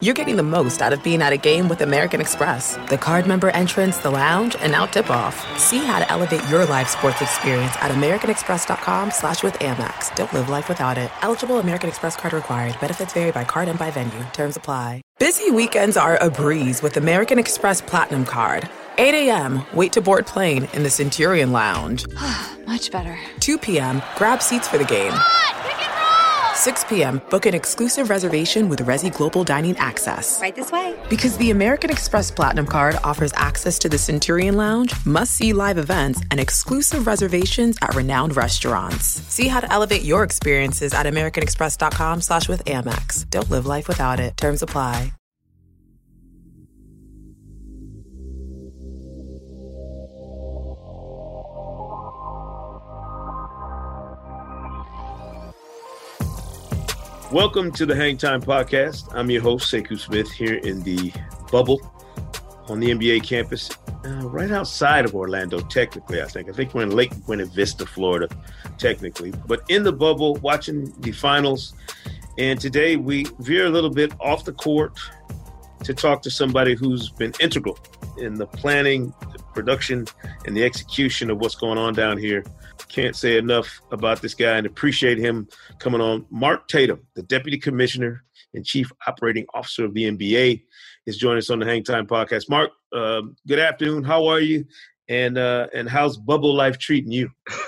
You're getting the most out of being at a game with American Express. The card member entrance, the lounge, and now tip-off. See how to elevate your live sports experience at americanexpress.com/withAmex. Don't live life without it. Eligible American Express card required. Benefits vary by card and by venue. Terms apply. Busy weekends are a breeze with American Express Platinum Card. 8 a.m., wait to board plane in the Centurion Lounge. Much better. 2 p.m., grab seats for the game. 6 p.m., book an exclusive reservation with Resy Global Dining Access. Right this way. Because the American Express Platinum Card offers access to the Centurion Lounge, must-see live events, and exclusive reservations at renowned restaurants. See how to elevate your experiences at americanexpress.com/withAmex. Don't live life without it. Terms apply. Welcome to the Hang Time Podcast. I'm your host, Sekou Smith, here in the bubble on the NBA campus, right outside of Orlando, technically, I think. I think we're in Lake Buena Vista, Florida, technically. But in the bubble, watching the finals. And today we veer a little bit off the court to talk to somebody who's been integral in the planning, the production, and the execution of what's going on down here. Can't say enough about this guy and appreciate him coming on. Mark Tatum, the Deputy Commissioner and Chief Operating Officer of the NBA, is joining us on the Hang Time Podcast. Mark, good afternoon. How are you? And how's bubble life treating you?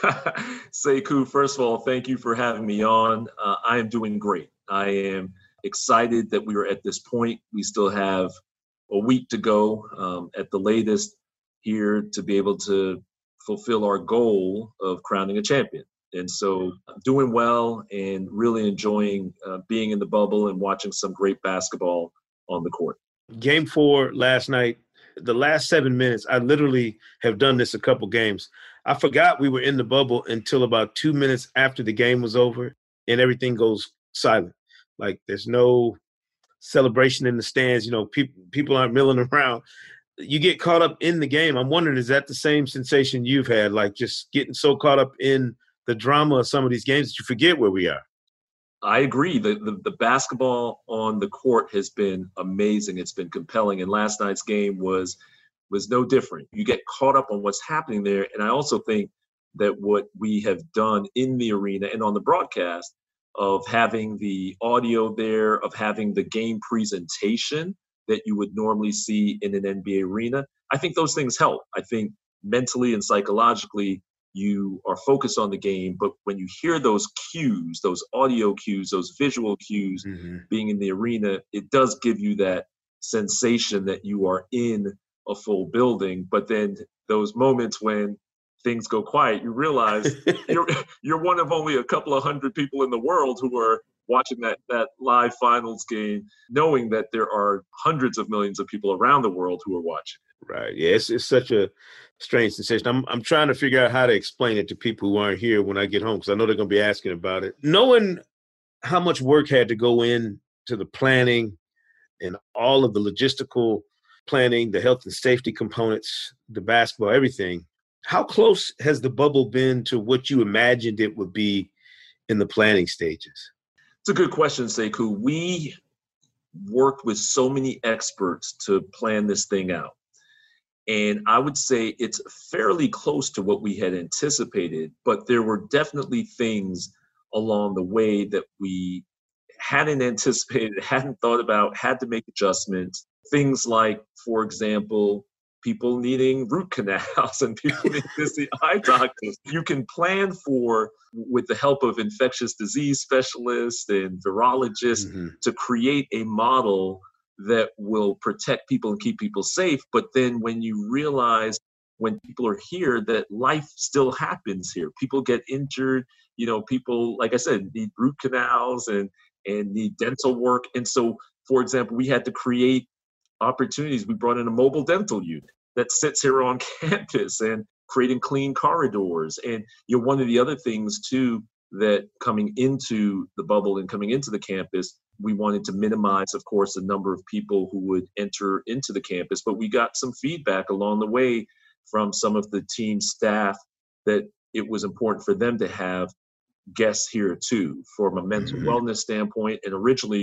Sekou, first of all, thank you for having me on. I am doing great. I am excited that we are at this point. We still have a week to go at the latest here to be able to fulfill our goal of crowning a champion. And so I'm doing well and really enjoying being in the bubble and watching some great basketball on the court. Game 4 last night, the last 7 minutes, I literally have done this a couple games. I forgot we were in the bubble until about 2 minutes after the game was over and everything goes silent. Like there's no celebration in the stands. You know, people aren't milling around. You get caught up in the game. I'm wondering, is that the same sensation you've had, like just getting so caught up in the drama of some of these games that you forget where we are? I agree. The basketball on the court has been amazing. It's been compelling. And last night's game was no different. You get caught up on what's happening there. And I also think that what we have done in the arena and on the broadcast of having the audio there, of having the game presentation that you would normally see in an NBA arena, I think those things help. I think mentally and psychologically, you are focused on the game, but when you hear those cues, those audio cues, those visual cues being in the arena, it does give you that sensation that you are in a full building. But then those moments when things go quiet, you realize you're one of only a couple of hundred people in the world who are watching that live finals game, knowing that there are hundreds of millions of people around the world who are watching it. Right. Yeah, it's such a strange sensation. I'm trying to figure out how to explain it to people who aren't here when I get home, because I know they're going to be asking about it. Knowing how much work had to go in to the planning and all of the logistical planning, the health and safety components, the basketball, everything, how close has the bubble been to what you imagined it would be in the planning stages? It's a good question, Sekou. We worked with so many experts to plan this thing out. And I would say it's fairly close to what we had anticipated, but there were definitely things along the way that we hadn't anticipated, hadn't thought about, had to make adjustments. Things like, for example, people needing root canals and people needing to see eye doctors. You can plan for, with the help of infectious disease specialists and virologists, to create a model that will protect people and keep people safe. But then when you realize when people are here that life still happens here, people get injured, people, like I said, need root canals and need dental work. And so, for example, we had to create opportunities. We brought in a mobile dental unit that sits here on campus and creating clean corridors. And one of the other things too, that coming into the bubble and coming into the campus, we wanted to minimize, of course, the number of people who would enter into the campus, but we got some feedback along the way from some of the team staff that it was important for them to have guests here too, from a mental wellness standpoint. And originally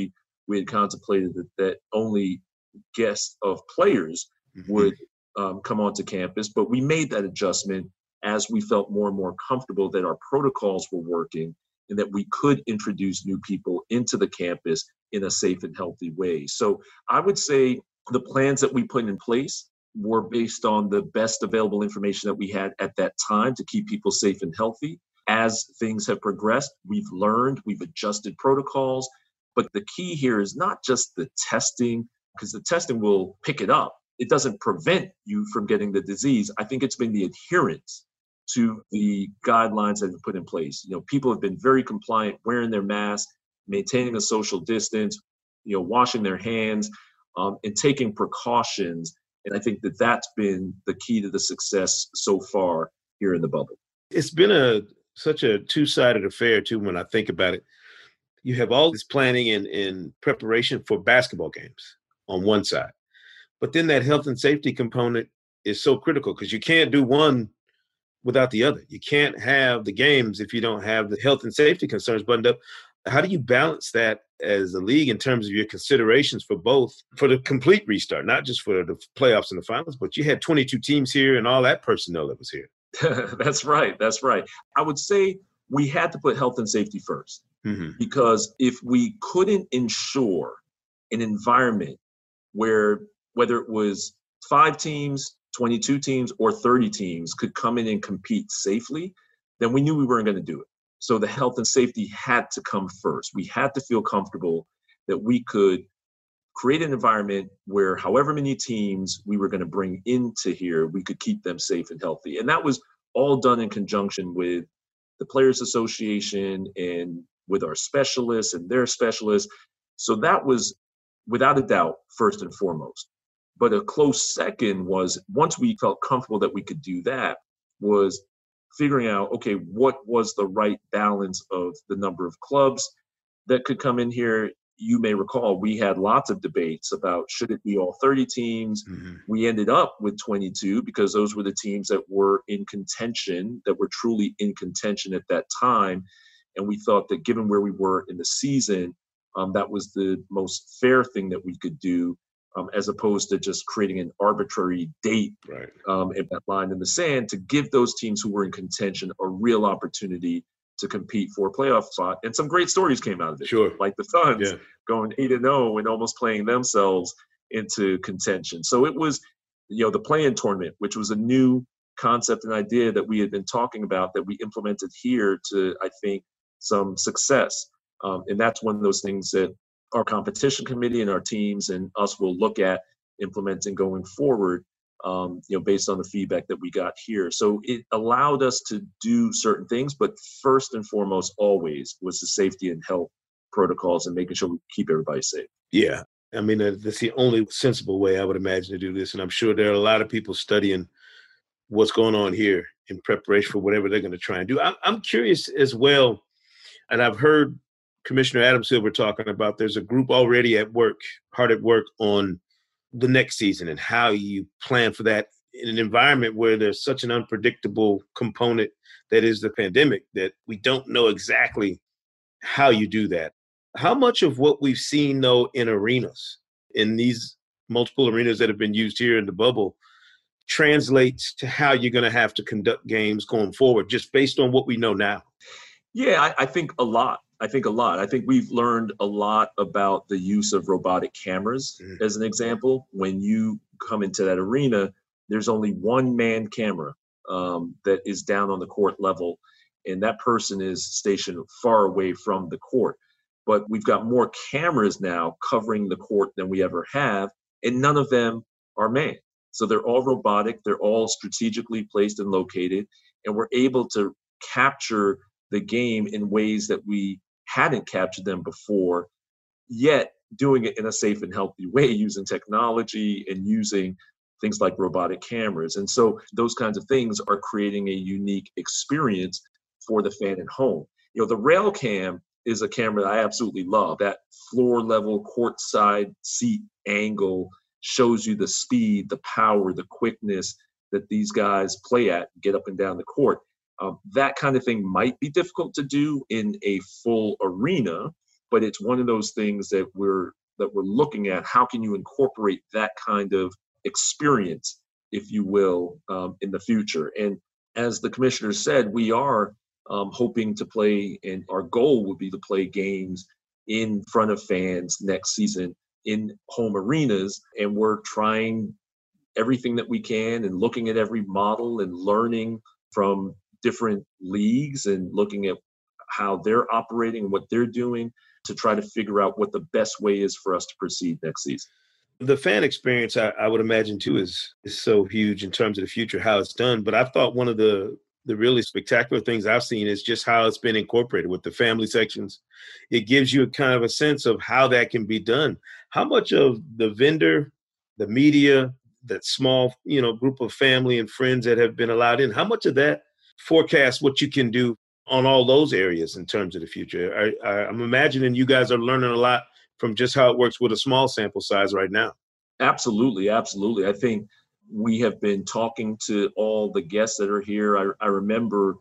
we had contemplated that only guests of players would come onto campus, but we made that adjustment as we felt more and more comfortable that our protocols were working and that we could introduce new people into the campus in a safe and healthy way. So I would say the plans that we put in place were based on the best available information that we had at that time to keep people safe and healthy. As things have progressed, we've learned, we've adjusted protocols. But the key here is not just the testing, because the testing will pick it up. It doesn't prevent you from getting the disease. I think it's been the adherence to the guidelines that have been put in place. People have been very compliant, wearing their masks, maintaining a social distance, washing their hands, and taking precautions. And I think that that's been the key to the success so far here in the bubble. It's been such a two-sided affair, too, when I think about it. You have all this planning and preparation for basketball games on one side. But then that health and safety component is so critical because you can't do one without the other. You can't have the games if you don't have the health and safety concerns buttoned up. How do you balance that as a league in terms of your considerations for both, for the complete restart, not just for the playoffs and the finals, but you had 22 teams here and all that personnel that was here? That's right. I would say we had to put health and safety first. Because if we couldn't ensure an environment where, whether it was 5 teams, 22 teams, or 30 teams could come in and compete safely, then we knew we weren't going to do it. So the health and safety had to come first. We had to feel comfortable that we could create an environment where however many teams we were going to bring into here, we could keep them safe and healthy. And that was all done in conjunction with the Players Association and with our specialists and their specialists. So that was, without a doubt, first and foremost. But a close second was, once we felt comfortable that we could do that, was figuring out, okay, what was the right balance of the number of clubs that could come in here. You may recall we had lots of debates about should it be all 30 teams. We ended up with 22 because those were the teams that were in contention, that were truly in contention at that time. And we thought that given where we were in the season, that was the most fair thing that we could do, as opposed to just creating an arbitrary date, and that line in the sand, to give those teams who were in contention a real opportunity to compete for a playoff spot. And some great stories came out of it, like the Suns going 8-0 and almost playing themselves into contention. So it was, the play-in tournament, which was a new concept and idea that we had been talking about that we implemented here to, I think, some success. And that's one of those things that our competition committee and our teams and us will look at implementing going forward, based on the feedback that we got here. So it allowed us to do certain things, but first and foremost, always was the safety and health protocols and making sure we keep everybody safe. Yeah. I mean, that's the only sensible way I would imagine to do this. And I'm sure there are a lot of people studying what's going on here in preparation for whatever they're going to try and do. I'm curious as well. And I've heard Commissioner Adam Silver talking about there's a group already hard at work on the next season and how you plan for that in an environment where there's such an unpredictable component that is the pandemic, that we don't know exactly how you do that. How much of what we've seen, though, in arenas, in these multiple arenas that have been used here in the bubble, translates to how you're going to have to conduct games going forward, just based on what we know now? Yeah, I think a lot. I think we've learned a lot about the use of robotic cameras, as an example. When you come into that arena, there's only one man camera that is down on the court level, and that person is stationed far away from the court. But we've got more cameras now covering the court than we ever have, and none of them are manned. So they're all robotic, they're all strategically placed and located, and we're able to capture the game in ways that we hadn't captured them before, yet doing it in a safe and healthy way using technology and using things like robotic cameras. And so those kinds of things are creating a unique experience for the fan at home. The rail cam is a camera that I absolutely love. That floor level courtside seat angle shows you the speed, the power, the quickness that these guys play at, get up and down the court. That kind of thing might be difficult to do in a full arena, but it's one of those things that we're that we're looking at. How can you incorporate that kind of experience, if you will, in the future? And as the commissioner said, we are hoping to play, and our goal would be to play games in front of fans next season in home arenas. And we're trying everything that we can and looking at every model and learning from different leagues and looking at how they're operating and what they're doing to try to figure out what the best way is for us to proceed next season. The fan experience, I would imagine, too, is so huge in terms of the future, how it's done. But I thought one of the really spectacular things I've seen is just how it's been incorporated with the family sections. It gives you a kind of a sense of how that can be done. How much of the vendor, the media, that small, group of family and friends that have been allowed in, how much of that forecasts what you can do on all those areas in terms of the future? I'm imagining you guys are learning a lot from just how it works with a small sample size right now. Absolutely. I think we have been talking to all the guests that are here. I remember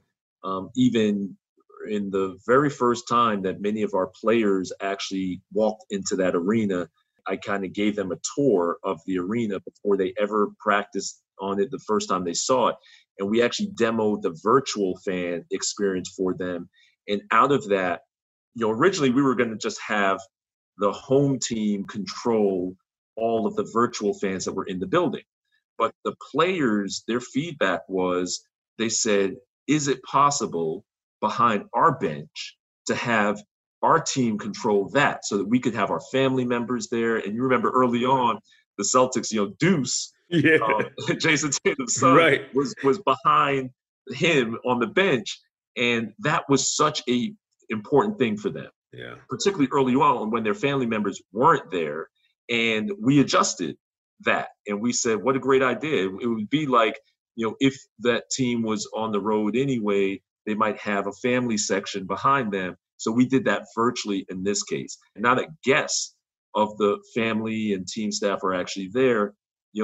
even in the very first time that many of our players actually walked into that arena, I kind of gave them a tour of the arena before they ever practiced on it the first time they saw it. And we actually demoed the virtual fan experience for them. And out of that, originally we were going to just have the home team control all of the virtual fans that were in the building. But the players, their feedback was, they said, is it possible behind our bench to have our team control that so that we could have our family members there? And you remember early on, the Celtics, Deuce, Jason Tatum's son, right, was behind him on the bench. And that was such a important thing for them, particularly early on when their family members weren't there. And we adjusted that. And we said, what a great idea. It would be like, if that team was on the road anyway, they might have a family section behind them. So we did that virtually in this case. And now that guests of the family and team staff are actually there,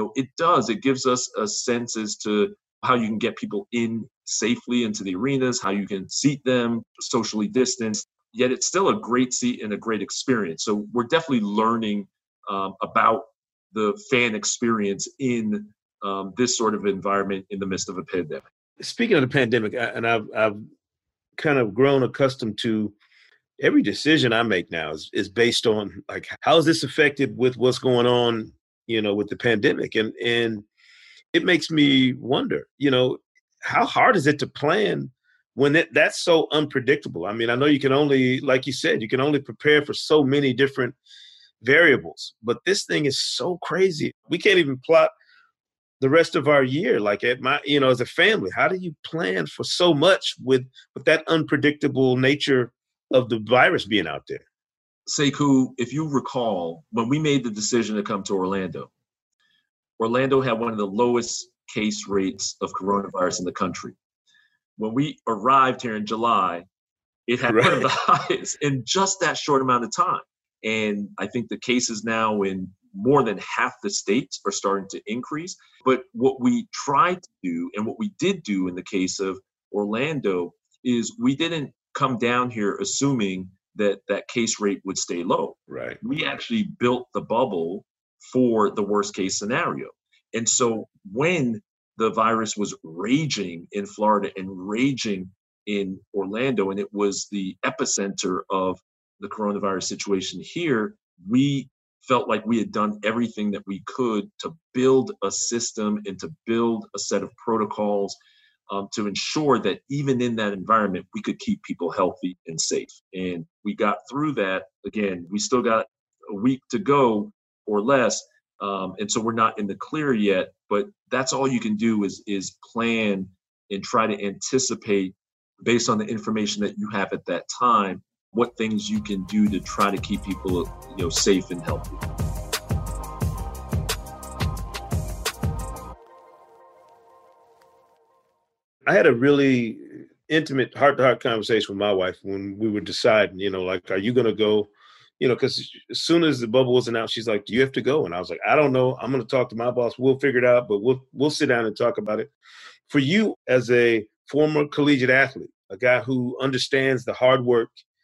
it gives us a sense as to how you can get people in safely into the arenas, how you can seat them socially distanced, yet it's still a great seat and a great experience. So we're definitely learning about the fan experience in this sort of environment in the midst of a pandemic. Speaking of the pandemic, I've kind of grown accustomed to every decision I make now is based on, like, how is this affected with what's going on, with the pandemic? And it makes me wonder, how hard is it to plan when that's so unpredictable? I mean, I know you can only, like you said, you can only prepare for so many different variables, but this thing is so crazy. We can't even plot the rest of our year, like as a family. How do you plan for so much with that unpredictable nature of the virus being out there? Sekou, if you recall, when we made the decision to come to Orlando had one of the lowest case rates of coronavirus in the country. When we arrived here in July, it had one of the highest in just that short amount of time. And I think the cases now in more than half the states are starting to increase. But what we tried to do, and what we did do in the case of Orlando, is we didn't come down here assuming that case rate would stay low. Right. We actually built the bubble for the worst case scenario. And so when the virus was raging in Florida and raging in Orlando, and it was the epicenter of the coronavirus situation here, we felt like we had done everything that we could to build a system and to build a set of protocols to ensure that even in that environment, we could keep people healthy and safe. And we got through that. Again, we still got a week to go or less. And so we're not in the clear yet, but that's all you can do is plan and try to anticipate, based on the information that you have at that time, what things you can do to try to keep people, safe and healthy. I had a really intimate heart-to-heart conversation with my wife when we were deciding, are you going to go? Because as soon as the bubble was announced, she's like, do you have to go? And I was like, I don't know. I'm going to talk to my boss. We'll figure it out, but we'll sit down and talk about it. For you, as a former collegiate athlete, a guy who understands the hard work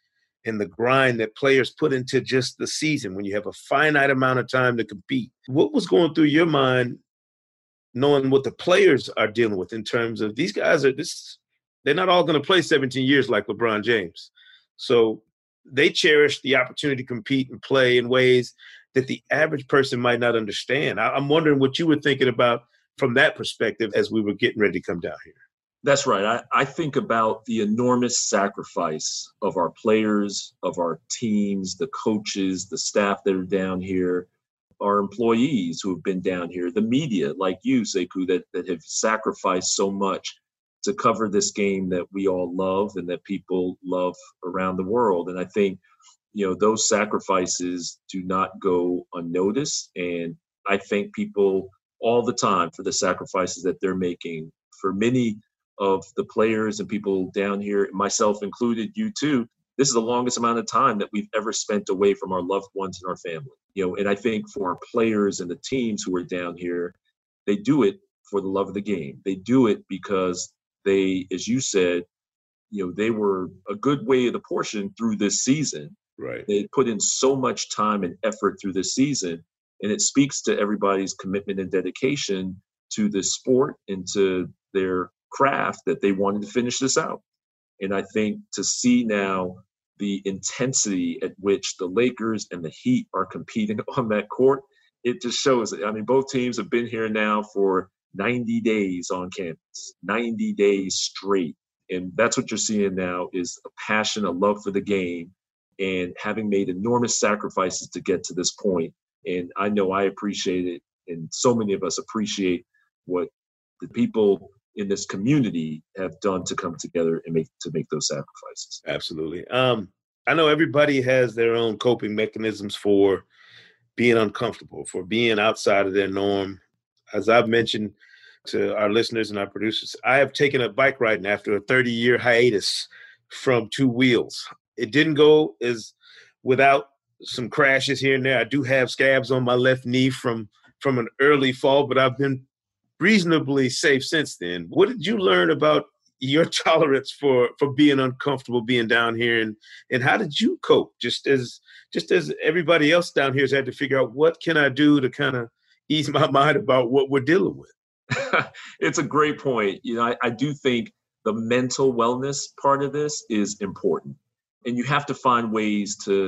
and the grind that players put into just the season when you have a finite amount of time to compete. What was going through your mind knowing what the players are dealing with in terms of these guys they're not all going to play 17 years like LeBron James. So they cherish the opportunity to compete and play in ways that the average person might not understand. I'm wondering what you were thinking about from that perspective as we were getting ready to come down here. That's right. I think about the enormous sacrifice of our players, of our teams, the coaches, the staff that are down here, our employees who have been down here, the media like you, Sekou, that have sacrificed so much to cover this game that we all love and that people love around the world. And I think, those sacrifices do not go unnoticed. And I thank people all the time for the sacrifices that they're making. For many of the players and people down here, myself included, you too, this is the longest amount of time that we've ever spent away from our loved ones and our family. And I think for our players and the teams who are down here, they do it for the love of the game. They do it because they, as you said, they were a good way of the portion through this season. Right. They put in so much time and effort through this season, and it speaks to everybody's commitment and dedication to this sport and to their craft that they wanted to finish this out. And I think to see now the intensity at which the Lakers and the Heat are competing on that court, it just shows it. I mean, both teams have been here now for 90 days on campus, 90 days straight. And that's what you're seeing now is a passion, a love for the game, and having made enormous sacrifices to get to this point. And I know I appreciate it, and so many of us appreciate what the people in this community have done to come together and make those sacrifices. Absolutely. I know everybody has their own coping mechanisms for being uncomfortable, for being outside of their norm. As I've mentioned to our listeners and our producers, I have taken up bike riding after a 30-year hiatus from two wheels. It didn't go as without some crashes here and there. I do have scabs on my left knee from an early fall, but I've been reasonably safe since then. What did you learn about your tolerance for being uncomfortable being down here, and how did you cope? Just as everybody else down here has had to figure out, what can I do to kind of ease my mind about what we're dealing with? It's a great point. I do think the mental wellness part of this is important, and you have to find ways to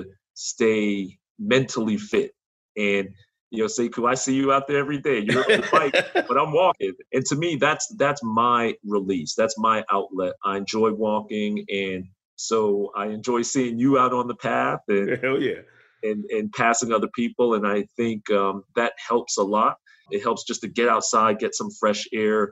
stay mentally fit. And Sekou, I see you out there every day. You're on the bike, but I'm walking. And to me, that's my release. That's my outlet. I enjoy walking, and so I enjoy seeing you out on the path and Hell yeah. and passing other people. And I think that helps a lot. It helps just to get outside, get some fresh air,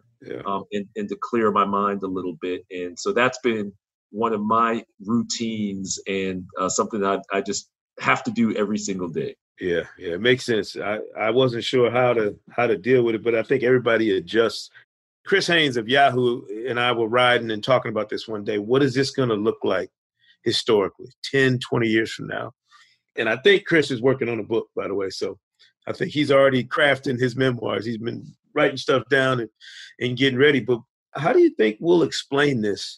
and to clear my mind a little bit. And so that's been one of my routines and something that I just have to do every single day. Yeah, it makes sense. I wasn't sure how to deal with it, but I think everybody adjusts. Chris Haynes of Yahoo and I were riding and talking about this one day. What is this going to look like historically, 10, 20 years from now? And I think Chris is working on a book, by the way. So I think he's already crafting his memoirs. He's been writing stuff down and getting ready. But how do you think we'll explain this,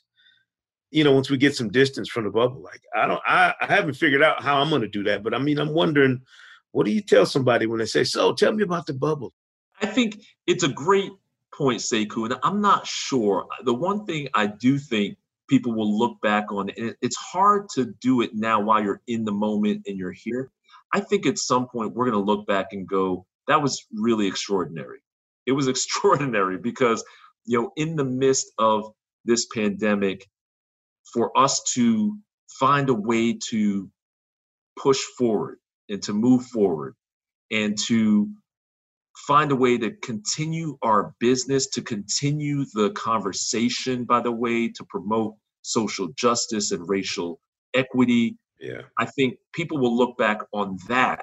once we get some distance from the bubble? Like, I haven't figured out how I'm going to do that. But I mean, I'm wondering, what do you tell somebody when they say, so tell me about the bubble? I think it's a great point, Sekou, and I'm not sure. The one thing I do think people will look back on, and it's hard to do it now while you're in the moment and you're here. I think at some point we're going to look back and go, that was really extraordinary. It was extraordinary because, in the midst of this pandemic, for us to find a way to push forward and to move forward and to find a way to continue our business, to continue the conversation, by the way, to promote social justice and racial equity. Yeah. I think people will look back on that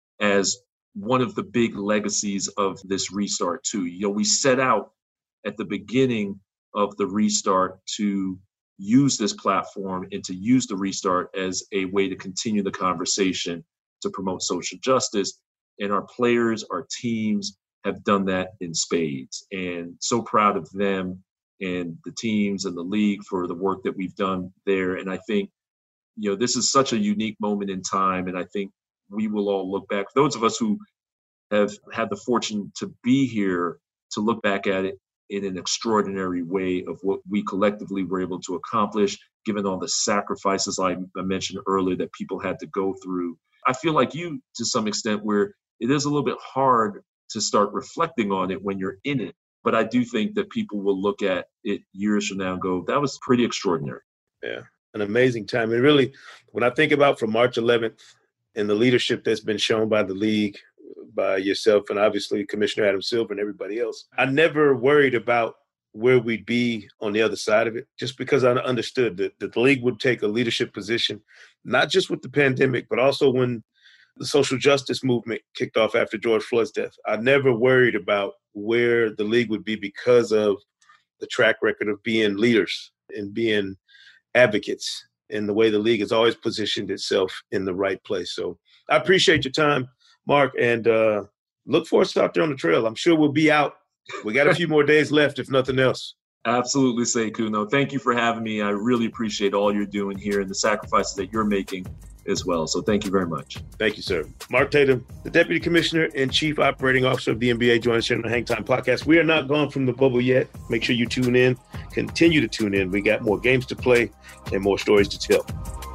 as one of the big legacies of this restart too. We set out at the beginning of the restart to use this platform and to use the restart as a way to continue the conversation to promote social justice. And our players, our teams have done that in spades. And so proud of them and the teams and the league for the work that we've done there. And I think this is such a unique moment in time. And I think we will all look back, those of us who have had the fortune to be here, to look back at it in an extraordinary way of what we collectively were able to accomplish, given all the sacrifices I mentioned earlier that people had to go through. I feel like you, to some extent, where it is a little bit hard to start reflecting on it when you're in it. But I do think that people will look at it years from now and go, that was pretty extraordinary. Yeah, an amazing time. And really, when I think about from March 11th and the leadership that's been shown by the league, by yourself, and obviously Commissioner Adam Silver and everybody else, I never worried about where we'd be on the other side of it, just because I understood that the league would take a leadership position, not just with the pandemic, but also when the social justice movement kicked off after George Floyd's death. I never worried about where the league would be because of the track record of being leaders and being advocates, and the way the league has always positioned itself in the right place. So I appreciate your time, Mark, and look for us out there on the trail. I'm sure we'll be out. We got a few more days left, if nothing else. Absolutely, Sekou. No, thank you for having me. I really appreciate all you're doing here and the sacrifices that you're making as well. So thank you very much. Thank you, sir. Mark Tatum, the Deputy Commissioner and Chief Operating Officer of the NBA, joins us here on the Hang Time Podcast. We are not gone from the bubble yet. Make sure you tune in. Continue to tune in. We got more games to play and more stories to tell.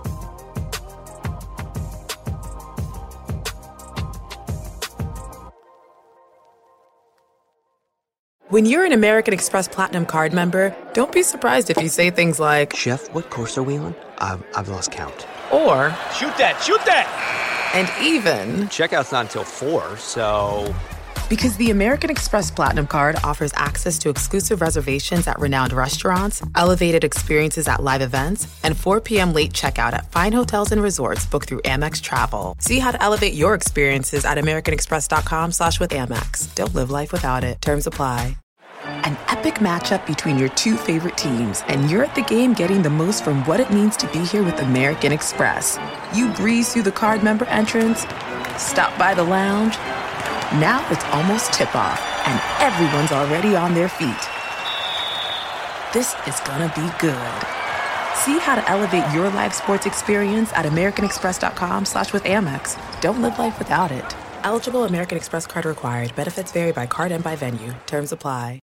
When you're an American Express Platinum Card member, don't be surprised if you say things like, "Chef, what course are we on? I've lost count." Or, Shoot that! And even, Checkout's not until 4, so... Because the American Express Platinum Card offers access to exclusive reservations at renowned restaurants, elevated experiences at live events, and 4 p.m. late checkout at fine hotels and resorts booked through Amex Travel. See how to elevate your experiences at americanexpress.com/withAmex. Don't live life without it. Terms apply. An epic matchup between your two favorite teams, and you're at the game getting the most from what it means to be here with American Express. You breeze through the card member entrance, stop by the lounge. Now it's almost tip-off, and everyone's already on their feet. This is gonna be good. See how to elevate your live sports experience at americanexpress.com/withAmex. Don't live life without it. Eligible American Express card required. Benefits vary by card and by venue. Terms apply.